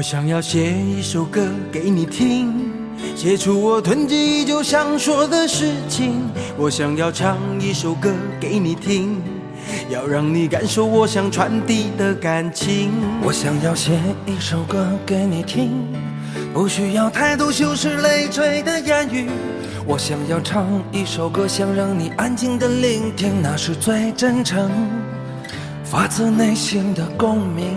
想要写一首歌给你听，写出我囤积已久想说的事情。我想要唱一首歌给你听，要让你感受我想传递的感情。 我想要写一首歌给你听，不需要太多修饰累赘的言语。我想要唱一首歌，想让你安静的聆听，那是最真诚发自内心的共鸣。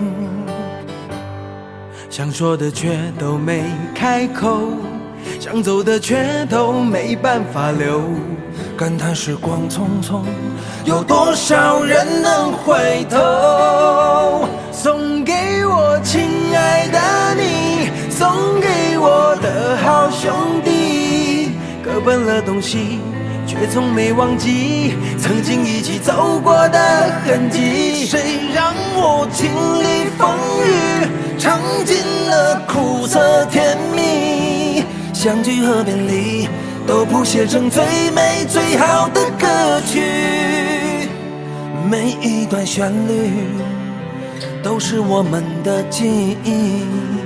想说的却都没开口，想走的却都没办法留， 感叹时光匆匆，有多少人能回头？ 送给我亲爱的你，送给我的好兄弟，各奔了东西却从没忘记曾经一起走过的痕迹。 谁让我经历风雨，尝尽了苦涩甜蜜，相聚和别离都谱写成最美最好的歌曲。每一段旋律都是我们的记忆。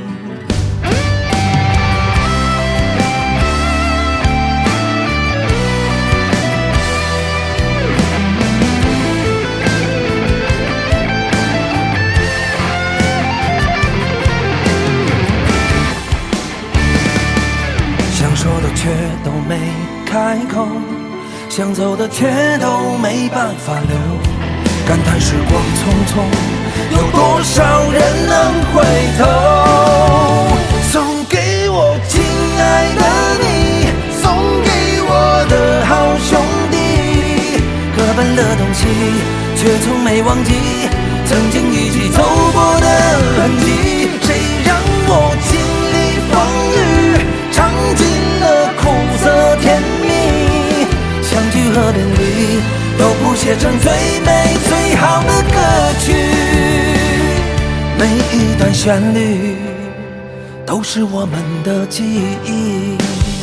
想说的却都没开口，想走的却都没办法留，感叹时光匆匆，有多少人能回头？送给我亲爱的你，送给我的好兄弟，各奔的东西却从没忘记曾经一起走过的痕迹。谁让我经历风雨，尝尽了苦涩甜蜜，相聚和别离都谱写成最美最好的歌曲。每一段旋律都是我们的记忆。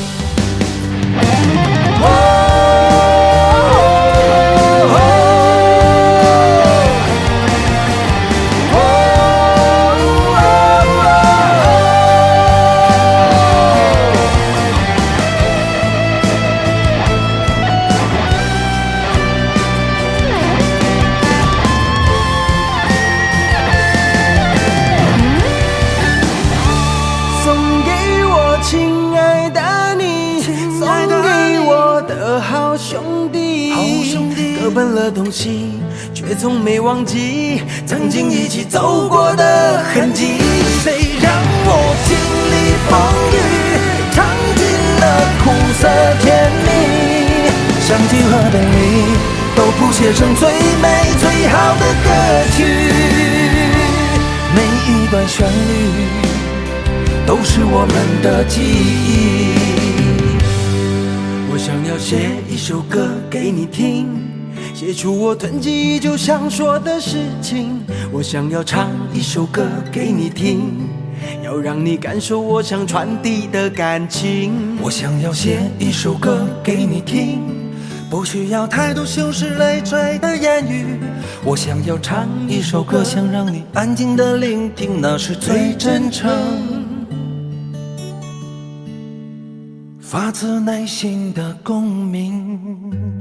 各奔了东西，却从没忘记曾经一起走过的痕迹。 谁让我经历风雨，尝尽了苦涩甜蜜，相聚和别离都谱写成最美最好的歌曲。每一段旋律都是我们的记忆。 我想要写一首歌给你听，写出我囤积已久想说的事情。我想要唱一首歌给你听，要让你感受我想传递的感情。 我想要写一首歌给你听，不需要太多修饰累赘的言语。我想要唱一首歌，想让你安静的聆听，那是最真诚发自内心的共鸣。